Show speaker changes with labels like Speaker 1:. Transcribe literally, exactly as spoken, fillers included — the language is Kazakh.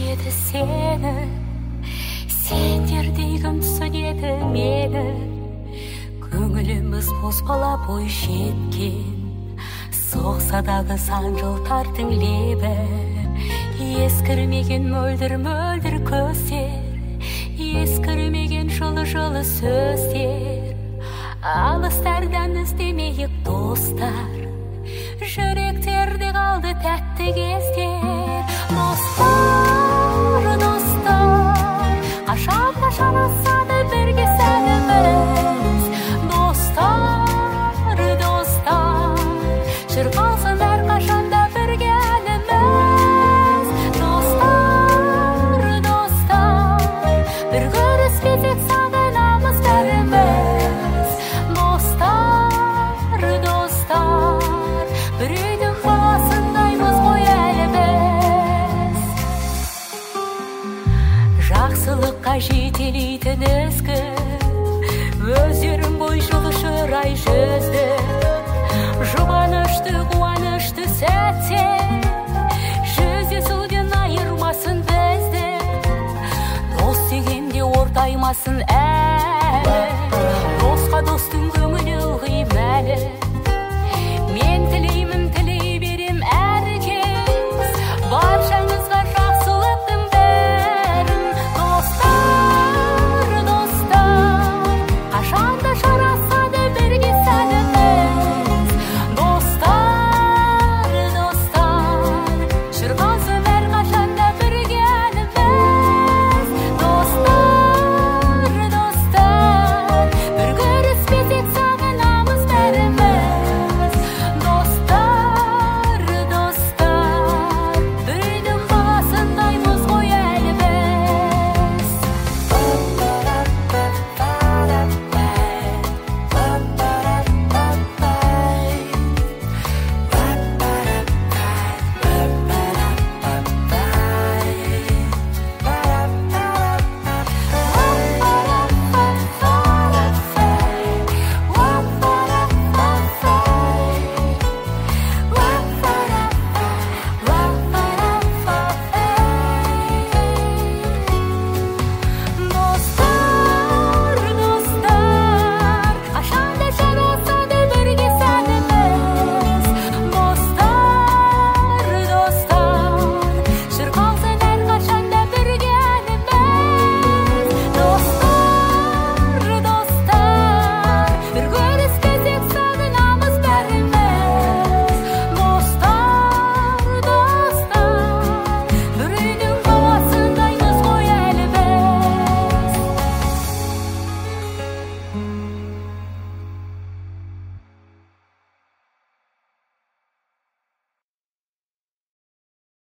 Speaker 1: түсінеді сені, сендердей кім түсінеді мені. Көңіліміз бозбала бой жеткен, соқса дағы сан жылдардың лебі. Ескірмеген мөлдір-мөлдір көздер, ескірмеген жылы-жылы сөздер. Алыстардан іздемейік достар, жүректерде қалды тәтті кездер. Достар, достар, қашан-қашан асады бірге сәніміз. Достар, достар, жүр қалсын әрқашанда бірге әліміз. Достар, достар, бір көріспесек сағынамыз бәріміз. Достар, достар, бір үйдің баласындаймыз ғой әлі біз. Жақсылыққа жетелейтін ізгі, өздерің бой жылы шырай жүзді. Жұбанышты, қуанышты сәтте, жүздесуден айырмасын бізді. Дос дегенде ортаймасын әр